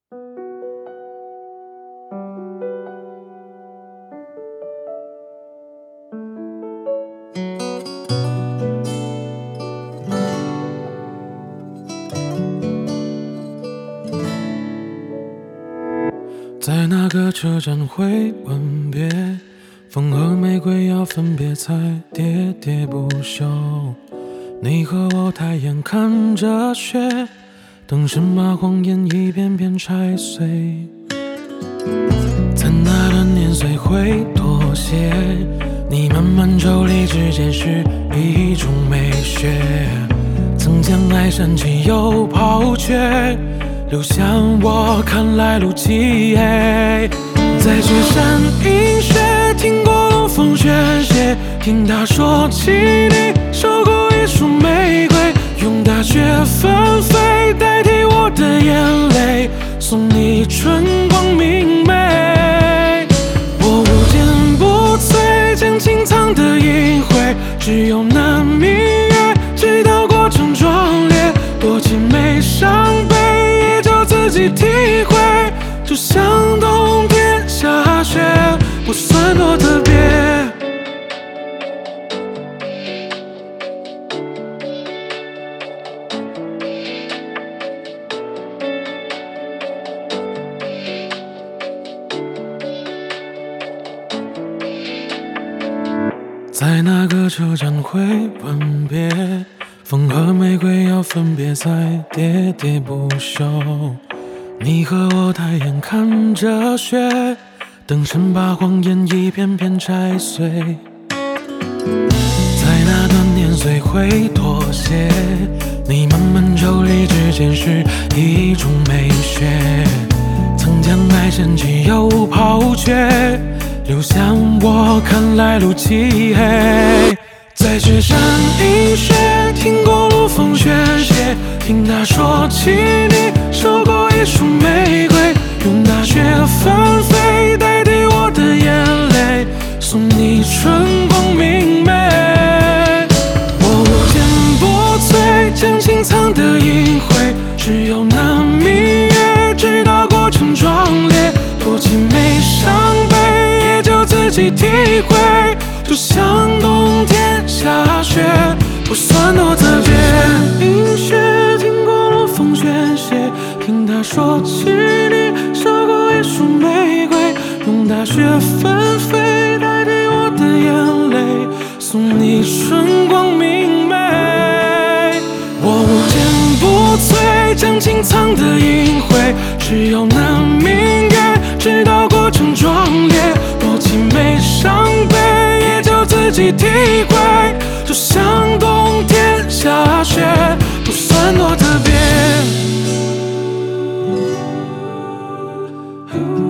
在哪个车站会吻别？风和玫瑰要分别才喋喋不休。你和我抬眼看着雪，灯神把谎言一遍遍拆碎。在哪段年岁会妥协？你慢慢抽离之间是一种美学。曾将爱煽起又抛却，留下我看来路漆黑。在雪山饮雪，听过路风雪歇，听他说起你收过一束玫瑰，用大雪纷飞代替我的眼泪，送你春光明媚。我无坚不摧，将情藏的隐晦，只有那明月知道过程壮烈，多凄美伤悲也就自己体会，就像冬天下雪，不算多特别。在哪个车站会吻别？风和玫瑰要分别才喋喋不休。你和我抬眼看着雪，灯神把谎言一遍遍拆碎。在哪段年岁会妥协？你慢慢抽离之间是一种美学。曾将爱掀起又抛却，留下我看来路漆黑。在雪山饮雪，听过路风雪歇，听他说起你收过一束玫瑰，用大雪纷飞代替我的眼泪，送你春光明媚。我无坚不摧，将情藏的隐晦，只有那明月知道过程壮烈，多凄美伤悲也就自己体会，就像冬天下雪，不算多特别。饮雪，听过路风雪歇，听他说起你收过一束玫瑰，用大雪纷飞代替我的眼泪，送你春光明媚。我无坚不摧，将情藏的隐晦，只有那明月知道过程壮烈，多凄美伤悲也就自己体会，就像冬天下雪，不算多特别。